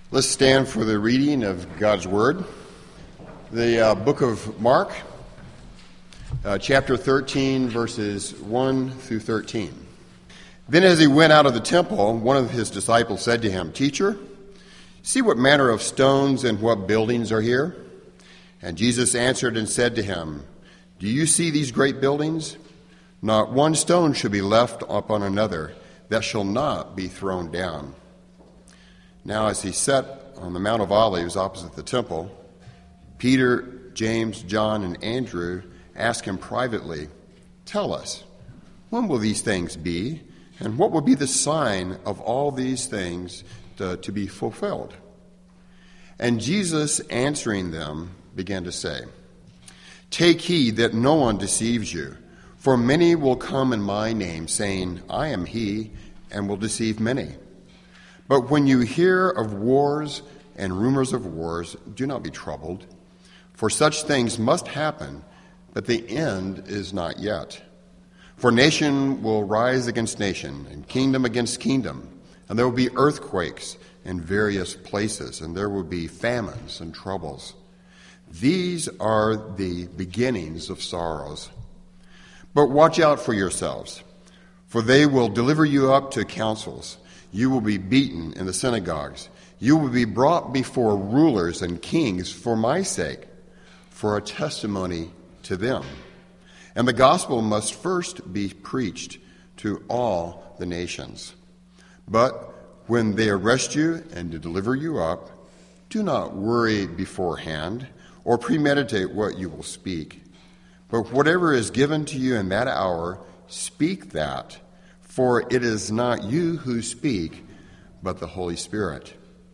Let's stand for the reading of God's Word. The book of Mark, chapter 13, verses 1 through 13. Then as he went out of the temple, one of his disciples said to him, "Teacher, see what manner of stones and what buildings are here?" And Jesus answered and said to him, "Do you see these great buildings? Not one stone shall be left upon another that shall not be thrown down." Now as he sat on the Mount of Olives opposite the temple, Peter, James, John, and Andrew asked him privately, "Tell us, when will these things be? And what will be the sign of all these things to be fulfilled?" And Jesus, answering them, began to say, "Take heed that no one deceives you, for many will come in my name, saying, 'I am he,' and will deceive many. But when you hear of wars and rumors of wars, do not be troubled, for such things must happen, but the end is not yet. For nation will rise against nation, and kingdom against kingdom, and there will be earthquakes in various places, and there will be famines and troubles. These are the beginnings of sorrows. But watch out for yourselves, for they will deliver you up to councils. You will be beaten in the synagogues. You will be brought before rulers and kings for my sake, for a testimony to them. And the gospel must first be preached to all the nations. But when they arrest you and deliver you up, do not worry beforehand or premeditate what you will speak. But whatever is given to you in that hour, speak that. For it is not you who speak, but the Holy Spirit.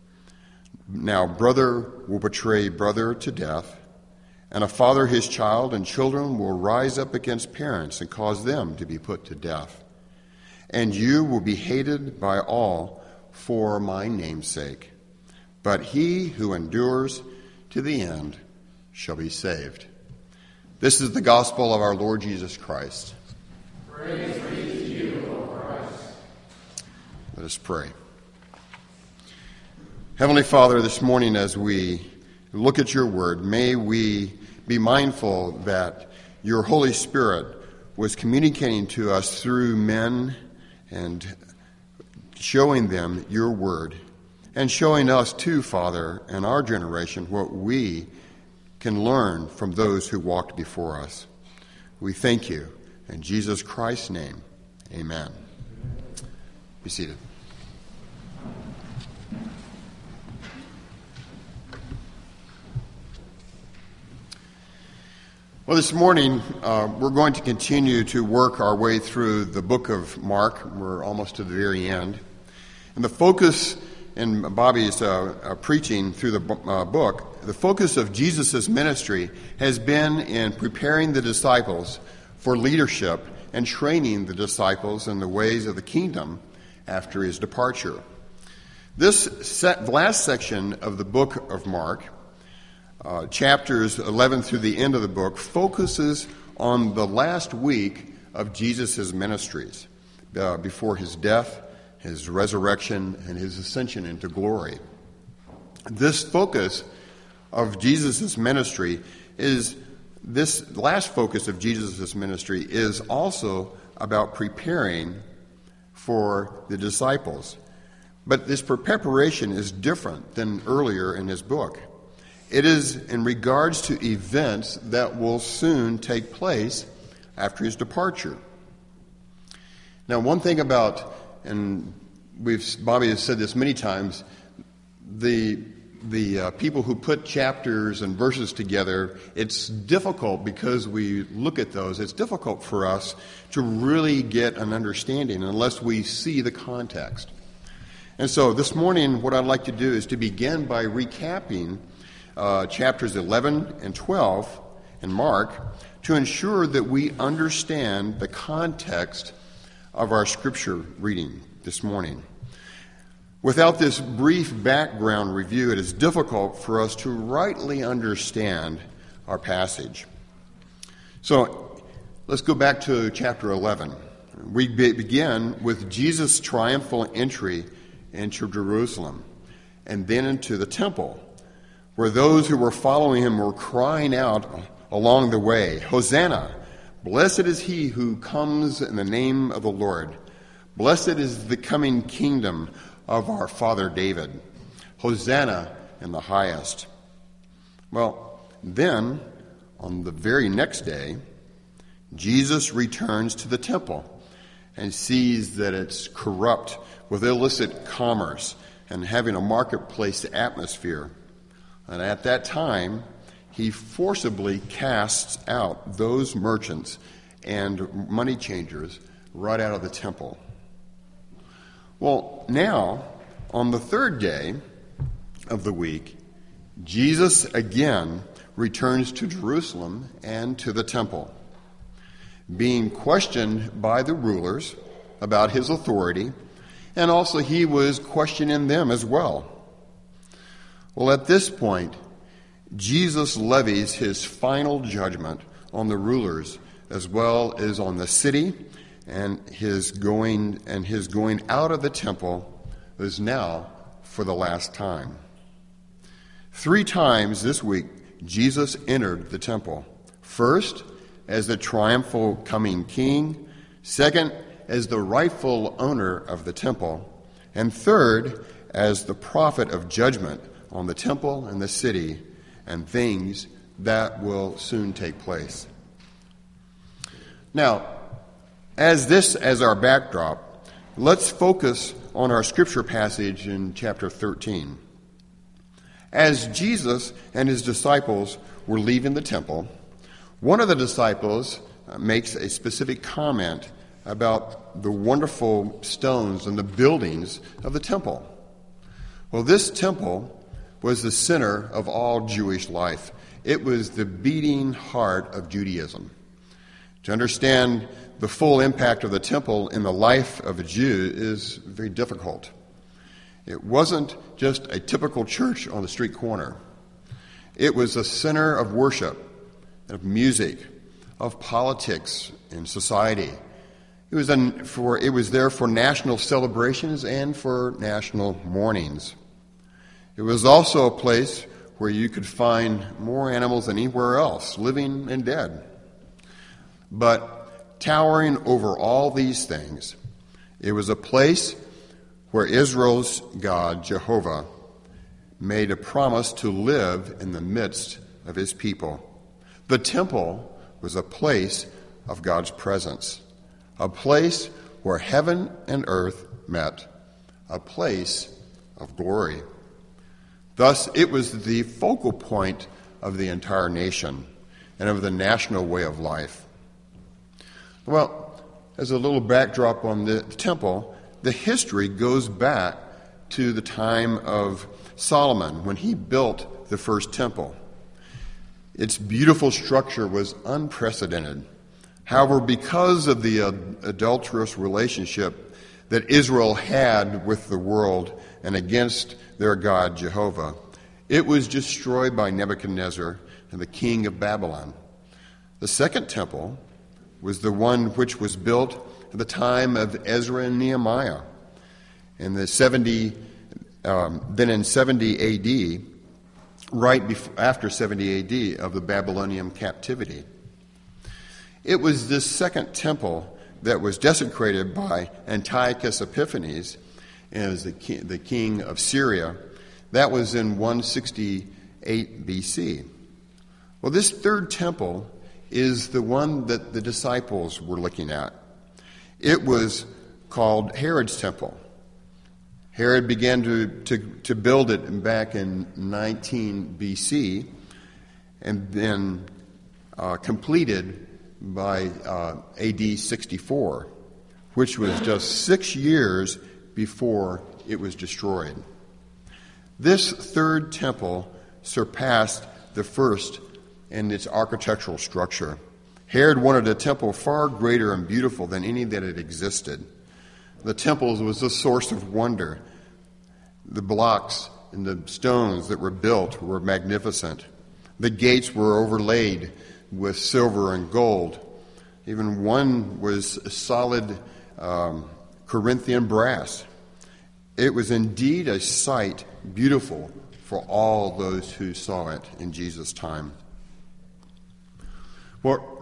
Now brother will betray brother to death, and a father his child, and children will rise up against parents and cause them to be put to death. And you will be hated by all for my name's sake. But he who endures to the end shall be saved." This is the gospel of our Lord Jesus Christ. Praise be to you, O Christ. Let us pray. Heavenly Father, this morning as we look at your word, may we be mindful that your Holy Spirit was communicating to us through men and showing them your word, and showing us too, Father, in our generation, what we can learn from those who walked before us. We thank you. In Jesus Christ's name, amen. Be seated. Well, this morning, we're going to continue to work our way through the book of Mark. We're almost to the very end. And the focus in Bobby's preaching through the book, the focus of Jesus' ministry has been in preparing the disciples for leadership and training the disciples in the ways of the kingdom after his departure. This last section of the book of Mark, chapters 11 through the end of the book, focuses on the last week of Jesus' ministries before his death, his resurrection, and his ascension into glory. This focus of Jesus' ministry is This last focus of Jesus' ministry is also about preparing for the disciples. But this preparation is different than earlier in his book. It is in regards to events that will soon take place after his departure. Now, one thing about, and Bobby has said this many times, the people who put chapters and verses together, it's difficult because we look at those. It's difficult for us to really get an understanding unless we see the context. And so this morning, what I'd like to do is to begin by recapping chapters 11 and 12 in Mark to ensure that we understand the context of our scripture reading this morning. Without this brief background review, it is difficult for us to rightly understand our passage. So let's go back to chapter 11. We begin with Jesus' triumphal entry into Jerusalem. and then into the temple, where those who were following him were crying out along the way, "Hosanna! Blessed is he who comes in the name of the Lord. Blessed is the coming kingdom of our father David. Hosanna in the highest." Well, then, on the very next day, Jesus returns to the temple and sees that it's corrupt with illicit commerce and having a marketplace atmosphere. And at that time, he forcibly casts out those merchants and money changers right out of the temple. Well, now, on the third day of the week, Jesus again returns to Jerusalem and to the temple, being questioned by the rulers about his authority, and also he was questioning them as well. Well, at this point, Jesus levies his final judgment on the rulers as well as on the city, and his going out of the temple is now for the last time. 3 times this week, Jesus entered the temple. First, as the triumphal coming king. Second, as the rightful owner of the temple. And third, as the prophet of judgment on the temple and the city and things that will soon take place. Now, as our backdrop, let's focus on our scripture passage in chapter 13. As Jesus and his disciples were leaving the temple, one of the disciples makes a specific comment about the wonderful stones and the buildings of the temple. Well, this temple was the center of all Jewish life. It was the beating heart of Judaism. To understand the full impact of the temple in the life of a Jew is very difficult. It wasn't just a typical church on the street corner. It was a center of worship, of music, of politics and society. It was there for national celebrations and for national mournings. It was also a place where you could find more animals than anywhere else, living and dead. But towering over all these things, it was a place where Israel's God, Jehovah, made a promise to live in the midst of his people. The temple was a place of God's presence, a place where heaven and earth met, a place of glory. Thus, it was the focal point of the entire nation and of the national way of life. Well, as a little backdrop on the temple, the history goes back to the time of Solomon when he built the first temple. Its beautiful structure was unprecedented. However, because of the adulterous relationship that Israel had with the world and against their God, Jehovah, it was destroyed by Nebuchadnezzar and the king of Babylon. The second temple was the one which was built at the time of Ezra and Nehemiah. In the 70 A.D., after 70 A.D. of the Babylonian captivity. It was this second temple that was desecrated by Antiochus Epiphanes as the king of Syria. That was in 168 B.C. Well, this third temple is the one that the disciples were looking at. It was called Herod's temple. Herod began to build it back in 19 B.C. and then completed by A.D. 64, which was just 6 years before it was destroyed. This third temple surpassed the first in its architectural structure. Herod wanted a temple far greater and beautiful than any that had existed. The temple was a source of wonder. The blocks and the stones that were built were magnificent. The gates were overlaid with silver and gold. Even one was solid Corinthian brass. It was indeed a sight beautiful for all those who saw it in Jesus' time. Well,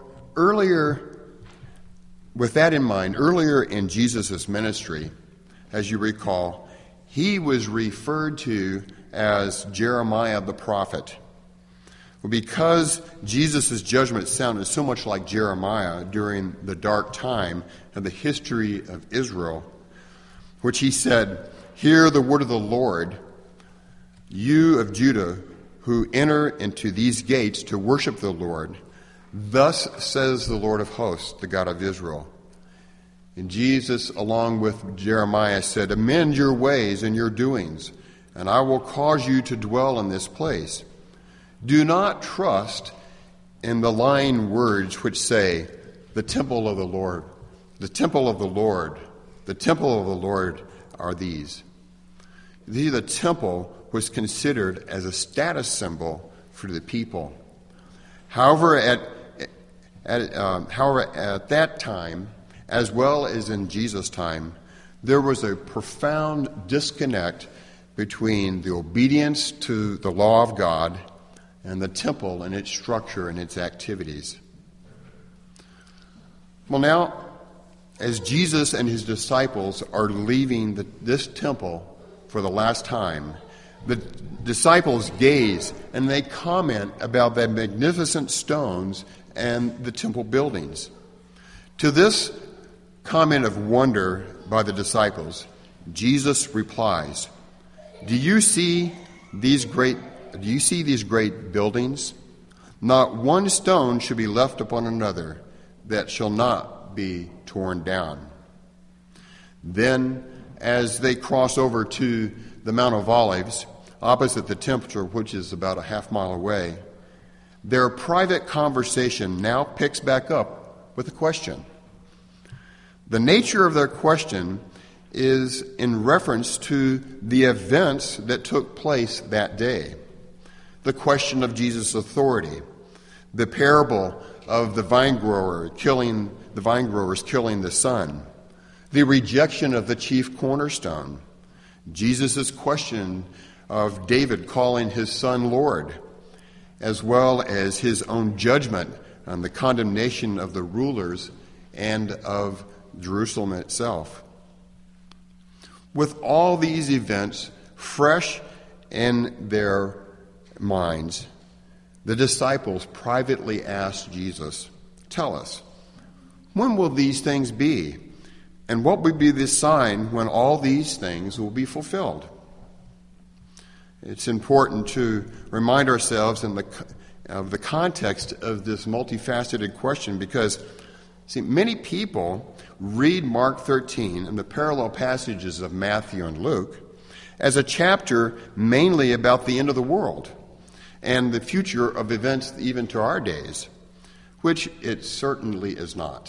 with that in mind, earlier in Jesus' ministry, as you recall, he was referred to as Jeremiah the prophet. Well, because Jesus' judgment sounded so much like Jeremiah during the dark time of the history of Israel, which he said, "Hear the word of the Lord, you of Judah who enter into these gates to worship the Lord. Thus says the Lord of hosts, the God of Israel." And Jesus, along with Jeremiah, said, "Amend your ways and your doings, and I will cause you to dwell in this place. Do not trust in the lying words which say, 'The temple of the Lord, the temple of the Lord, the temple of the Lord are these.'" The temple was considered as a status symbol for the people. However, at that time, as well as in Jesus' time, there was a profound disconnect between the obedience to the law of God and the temple and its structure and its activities. Well, now, as Jesus and his disciples are leaving this temple for the last time, the disciples gaze and they comment about the magnificent stones and the temple buildings. To this comment of wonder by the disciples, Jesus replies, Do you see these great buildings? Not one stone should be left upon another that shall not be torn down." Then, as they cross over to the Mount of Olives, opposite the temple, which is about a half-mile away, their private conversation now picks back up with a question. The nature of their question is in reference to the events that took place that day. The question of Jesus' authority, the parable of the growers killing the son, the rejection of the chief cornerstone, Jesus' question of David calling his son Lord, as well as his own judgment on the condemnation of the rulers and of Jerusalem itself. With all these events fresh in their minds, the disciples privately asked Jesus, "Tell us, when will these things be? And what will be the sign when all these things will be fulfilled?" It's important to remind ourselves of the context of this multifaceted question because, see, many people read Mark 13 and the parallel passages of Matthew and Luke as a chapter mainly about the end of the world and the future of events even to our days, which it certainly is not.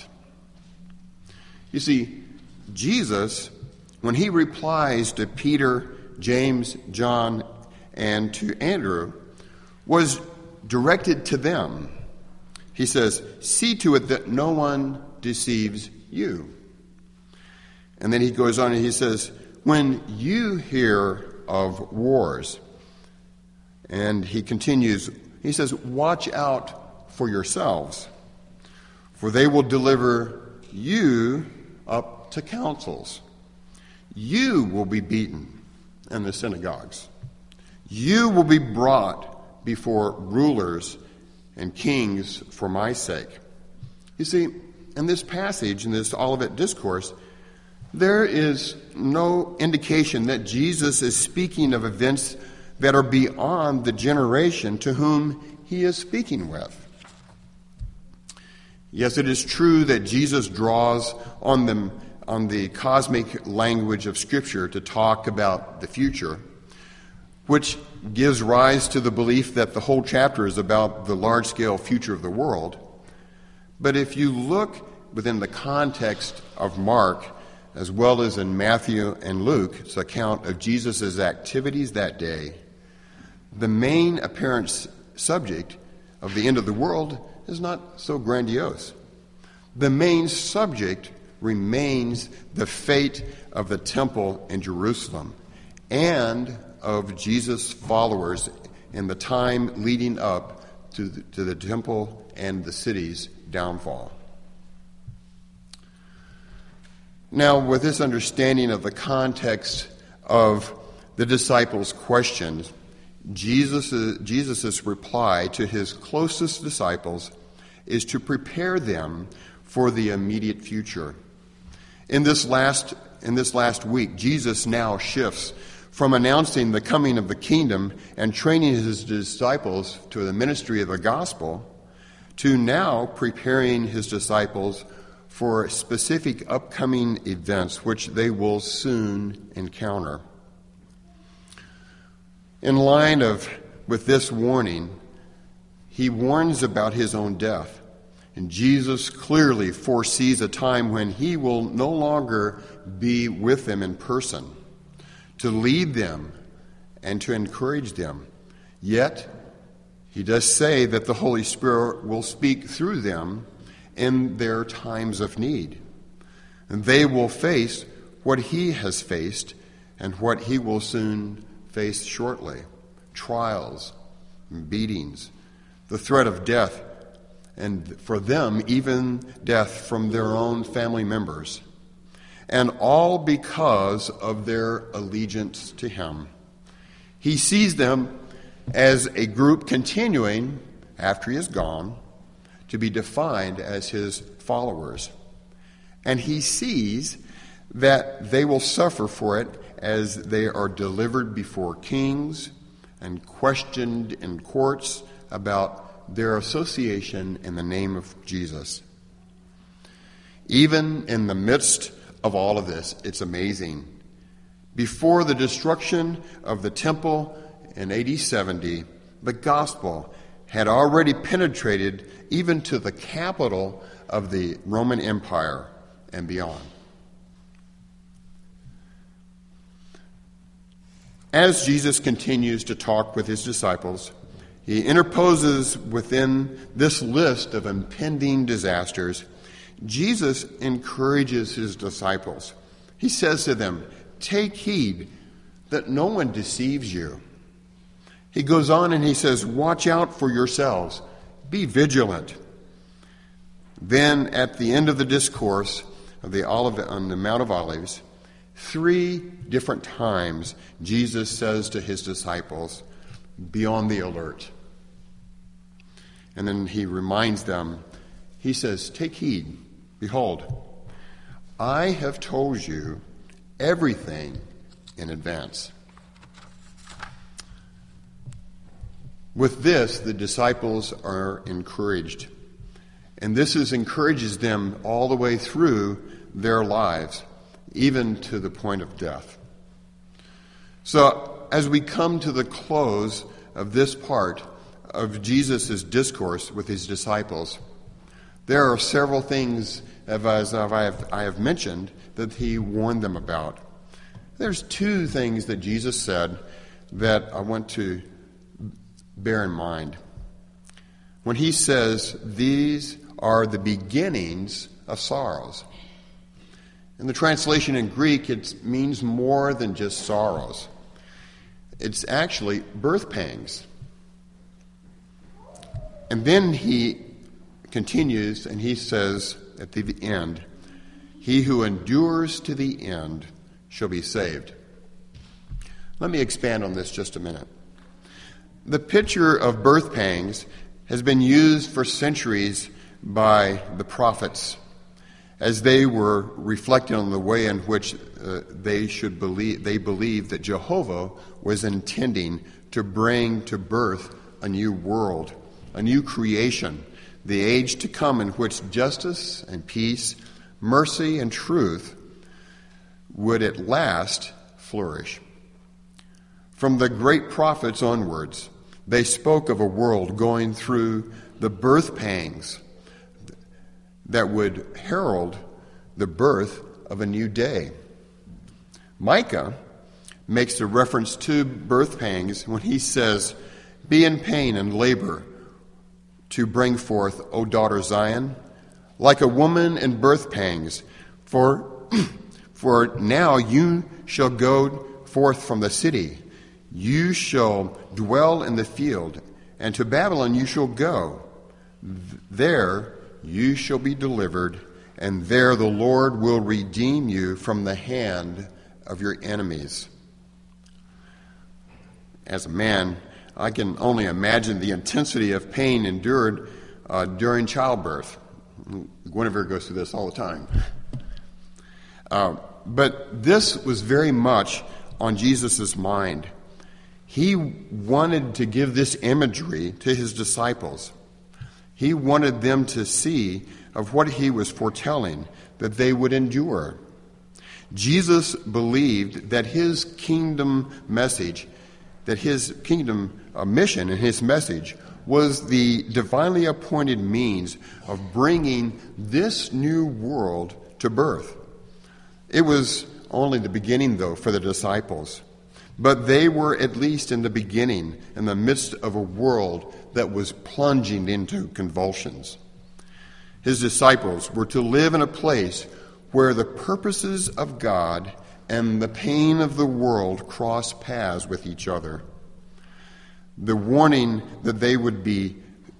You see, Jesus, when he replies to Peter, James, John, and to Andrew, was directed to them. He says, "See to it that no one deceives you." And then he goes on and he says, "When you hear of wars," and he continues, he says, "Watch out for yourselves, for they will deliver you up to councils. You will be beaten in the synagogues. You will be brought before rulers and kings for my sake." You see, in this passage, in this Olivet Discourse, there is no indication that Jesus is speaking of events that are beyond the generation to whom he is speaking with. Yes, it is true that Jesus draws on the cosmic language of Scripture to talk about the future, which gives rise to the belief that the whole chapter is about the large-scale future of the world. But if you look within the context of Mark, as well as in Matthew and Luke's account of Jesus' activities that day, the main apparent subject of the end of the world is not so grandiose. The main subject remains the fate of the temple in Jerusalem and of Jesus' followers in the time leading up to the temple and the city's downfall. Now, with this understanding of the context of the disciples' questions, Jesus' reply to his closest disciples is to prepare them for the immediate future. In this last week, Jesus now shifts from announcing the coming of the kingdom and training his disciples to the ministry of the gospel to now preparing his disciples for specific upcoming events which they will soon encounter. In line with this warning, he warns about his own death. And Jesus clearly foresees a time when he will no longer be with them in person, to lead them and to encourage them. Yet, he does say that the Holy Spirit will speak through them in their times of need. And they will face what he has faced and what he will soon face shortly: trials, beatings, the threat of death, and for them, even death from their own family members. And all because of their allegiance to him. He sees them as a group continuing, after he is gone, to be defined as his followers. And he sees that they will suffer for it as they are delivered before kings and questioned in courts about their association in the name of Jesus. Even in the midst of all of this, it's amazing. Before the destruction of the temple in AD 70, the gospel had already penetrated even to the capital of the Roman Empire and beyond. As Jesus continues to talk with his disciples, he interposes within this list of impending disasters. Jesus encourages his disciples. He says to them, "Take heed that no one deceives you." He goes on and he says, "Watch out for yourselves. Be vigilant." Then at the end of the discourse on the Mount of Olives, 3 different times Jesus says to his disciples, "Be on the alert." And then he reminds them, he says, "Take heed. Behold, I have told you everything in advance." With this, the disciples are encouraged. And this encourages them all the way through their lives, even to the point of death. So, as we come to the close of this part of Jesus' discourse with his disciples, there are several things, as I have mentioned, that he warned them about. There's 2 things that Jesus said that I want to bear in mind. When he says, "These are the beginnings of sorrows." In the translation in Greek, it means more than just sorrows. It's actually birth pangs. And then he continues and he says at the end, "He who endures to the end shall be saved." Let me expand on this just a minute. The picture of birth pangs has been used for centuries by the prophets as they were reflecting on the way in which they believed that Jehovah was intending to bring to birth a new world, a new creation, the age to come in which justice and peace, mercy and truth would at last flourish. From the great prophets onwards, they spoke of a world going through the birth pangs that would herald the birth of a new day. Micah makes a reference to birth pangs when he says, "Be in pain and labor to bring forth, O daughter Zion, like a woman in birth pangs, For now you shall go forth from the city, you shall dwell in the field, and to Babylon you shall go. There you shall be delivered, and there the Lord will redeem you from the hand of your enemies. As a man, I can only imagine the intensity of pain endured during childbirth. Guinevere goes through this all the time. But this was very much on Jesus' mind. He wanted to give this imagery to his disciples. He wanted them to see of what he was foretelling, that they would endure. Jesus believed that his kingdom message, that his kingdom mission and his message was the divinely appointed means of bringing this new world to birth. It was only the beginning, though, for the disciples. But they were at least in the beginning, in the midst of a world that was plunging into convulsions. His disciples were to live in a place where the purposes of God and the pain of the world cross paths with each other. The warning that they would be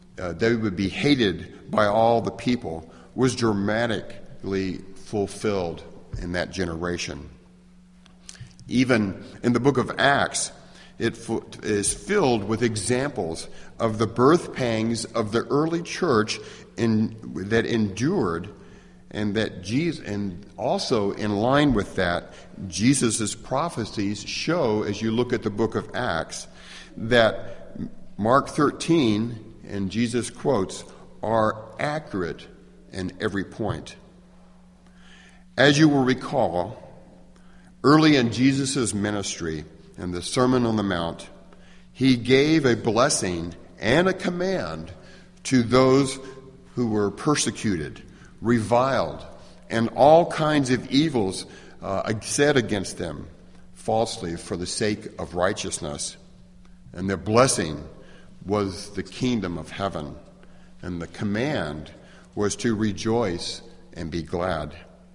hated by all the people was dramatically fulfilled in that generation. Even in the book of Acts, it is filled with examples of the birth pangs of the early church that endured, and also in line with that, Jesus' prophecies show, as you look at the book of Acts, that Mark 13, and Jesus quotes, are accurate in every point. As you will recall, early in Jesus' ministry, in the Sermon on the Mount, he gave a blessing and a command to those who were persecuted, reviled, and all kinds of evils said against them falsely for the sake of righteousness. And their blessing was the kingdom of heaven, and the command was to rejoice and be glad.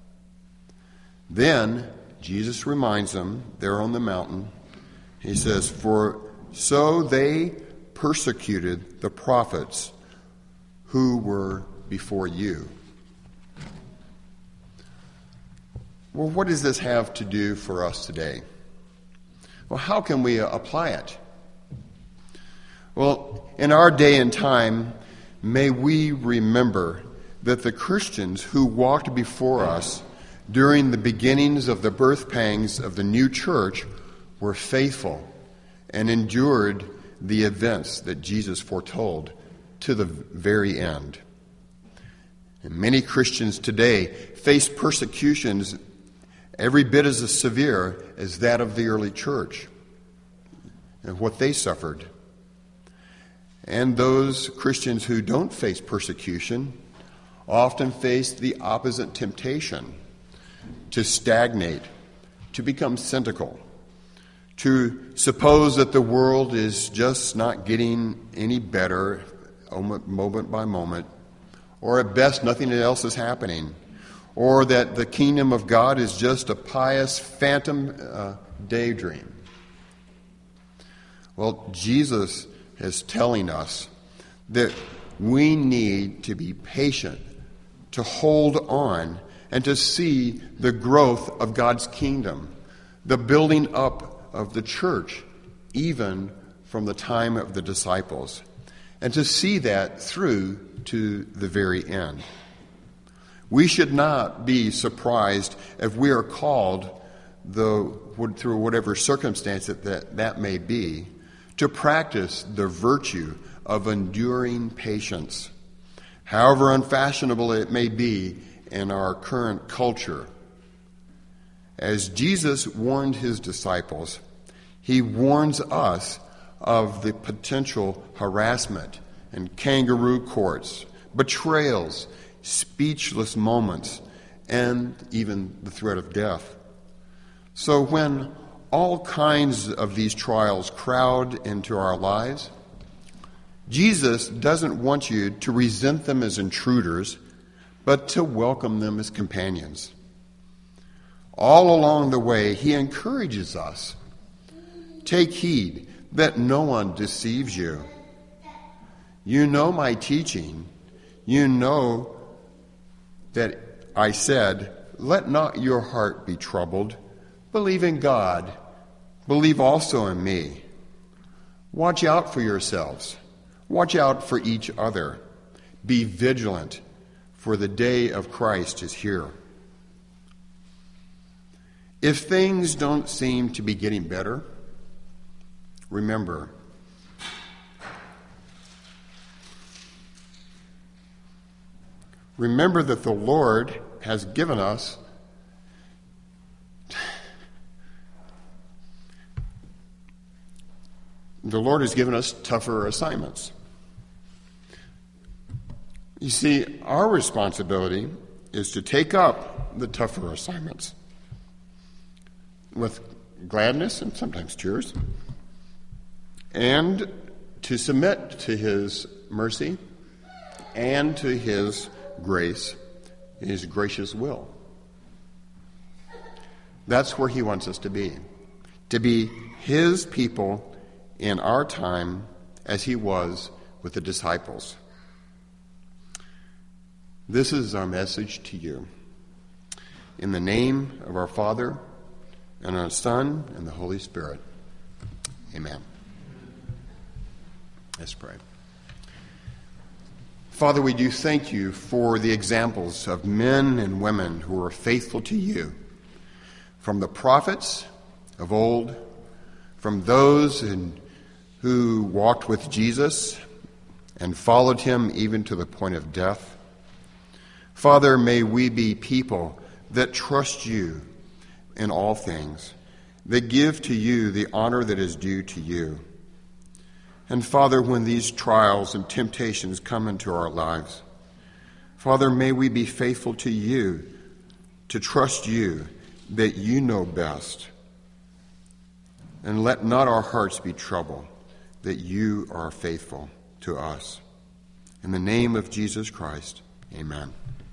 Then Jesus reminds them there on the mountain, he says, "For so they persecuted the prophets who were before you." Well, what does this have to do for us today? Well, how can we apply it? Well, in our day and time, may we remember that the Christians who walked before us during the beginnings of the birth pangs of the new church were faithful and endured the events that Jesus foretold to the very end. And many Christians today face persecutions every bit as severe as that of the early church and what they suffered. And those Christians who don't face persecution often face the opposite temptation: to stagnate, to become cynical, to suppose that the world is just not getting any better moment by moment, or at best nothing else is happening, or that the kingdom of God is just a pious phantom daydream. Well, Jesus is telling us that we need to be patient, to hold on, and to see the growth of God's kingdom, the building up of the church, even from the time of the disciples, and to see that through to the very end. We should not be surprised if we are called, through whatever circumstance that may be, to practice the virtue of enduring patience, however unfashionable it may be in our current culture. As Jesus warned his disciples, he warns us of the potential harassment and kangaroo courts, betrayals, speechless moments, and even the threat of death. So when all kinds of these trials crowd into our lives, Jesus doesn't want you to resent them as intruders, but to welcome them as companions. All along the way, he encourages us. Take heed that no one deceives you. You know my teaching. You know that I said, let not your heart be troubled. Believe in God. Believe also in me. Watch out for yourselves. Watch out for each other. Be vigilant, for the day of Christ is here. If things don't seem to be getting better, remember, that the Lord has given us tougher assignments. You see, our responsibility is to take up the tougher assignments with gladness and sometimes tears, and to submit to his mercy and to his grace, his gracious will. That's where he wants us to be his people in our time as he was with the disciples. This is our message to you. In the name of our Father, and our Son, and the Holy Spirit. Amen. Let's pray. Father, we do thank you for the examples of men and women who are faithful to you, from the prophets of old, from those who walked with Jesus and followed him even to the point of death. Father, may we be people that trust you in all things, that give to you the honor that is due to you. And Father, when these trials and temptations come into our lives, Father, may we be faithful to you, to trust you, that you know best. And let not our hearts be troubled, that you are faithful to us. In the name of Jesus Christ, amen.